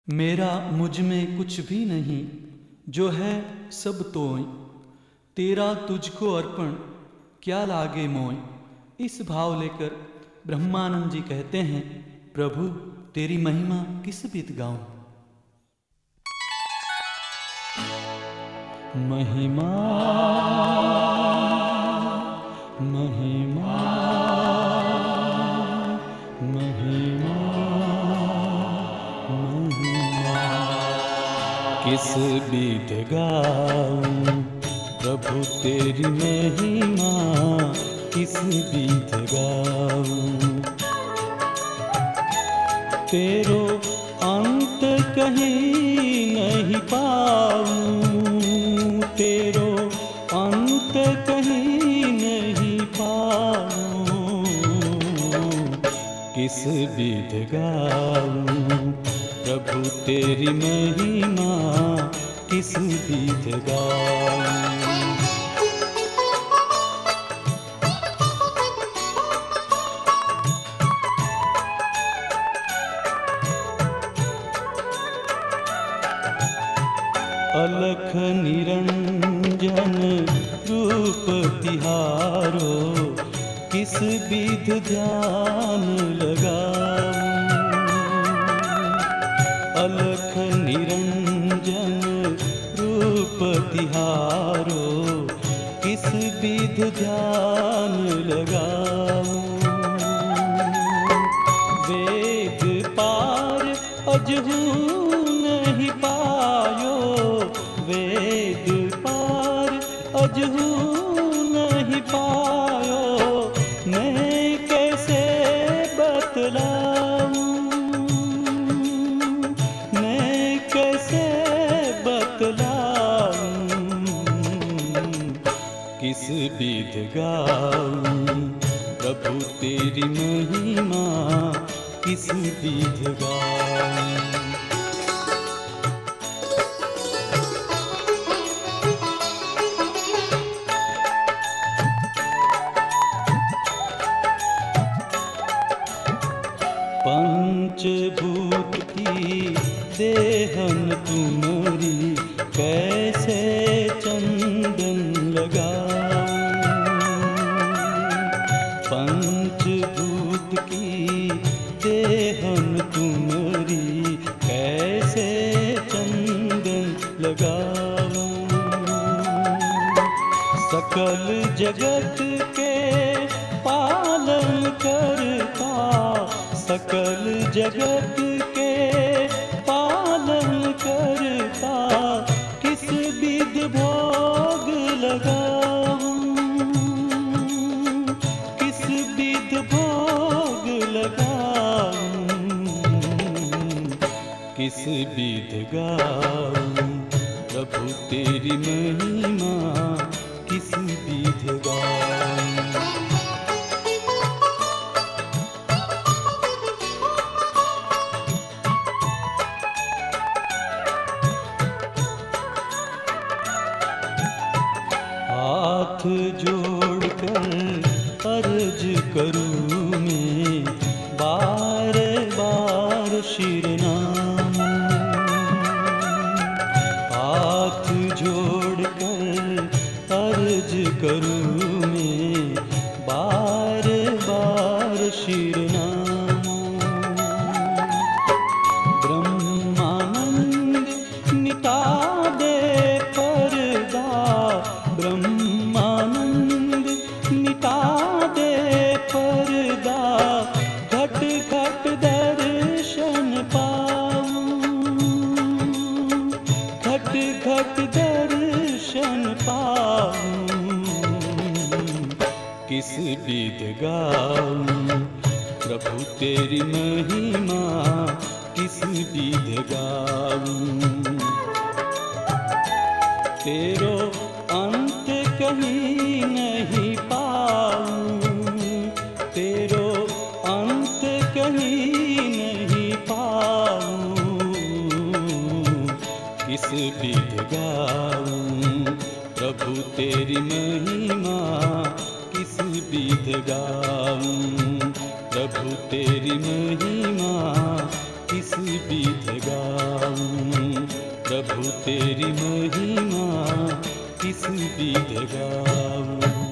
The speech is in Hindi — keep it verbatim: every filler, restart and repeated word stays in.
मेरा मुझ में कुछ भी नहीं, जो है सब तोय। तेरा तुझको अर्पण, क्या लागे मोय। इस भाव लेकर ब्रह्मानंद जी कहते हैं, प्रभु तेरी महिमा किस बित गाऊं। महिमा महिमा महिमा महिमा किस बित गाऊं प्रभु तेरी महिमा किस बित गाऊं। तेरो अंत कहीं नहीं पाऊं, तेरो अंत कहीं नहीं पाऊं। किस बिध गाऊं प्रभु तेरी महिमा किस बिध गाऊं। अलख निरंजन रूप तिहारो किस बिध ध्यान लगाऊं। अलख निरंजन रूप तिहारो किस बिध ध्यान लगाऊं। वेद पार अजहू नहीं पायो, वेद पार अजहू नहीं पायो। मैं कैसे बतलाऊं, मैं कैसे बतलाऊं। किस बिध गाऊं प्रभु तेरी महिमा किस बिध गाऊं। पंचभूत की देहन तुम्हारी कैसे चंदन लगाऊं। पंचभूत की देहन तुम्हारी कैसे चंदन लगाऊं। सकल जगत के पालन करता, सकल जगत के पालन करता किस बिध भोग लगाऊं। किस बिध भोग लगाऊं। किस बिध गाऊं प्रभु तेरी महिमा किस बिध गाऊं। हाथ जोड़कर अर्ज करूं मैं बार बार शिरनाम। हाथ जोड़कर अर्ज करूं मैं बार बार शिरनाम। ब्रह्मानंद मिटा दे पर्दा, ब्रह्मानंद मिटा दे पर्दा। घट घट दर्शन पाऊं, घट घट दर्शन पाऊं। किस बिध गाऊं प्रभु तेरी महिमा किस बिध गाऊं। तेरो अंत कहीं नहीं पाऊं, तेरो अंत कहीं नहीं पाऊं। किस बिध गाऊं प्रभु तेरी महिमा किस बिध गाऊं। प्रभु तेरी महिमा किस बिध गाऊं। प्रभु तेरी महिमा किस विध गाऊं।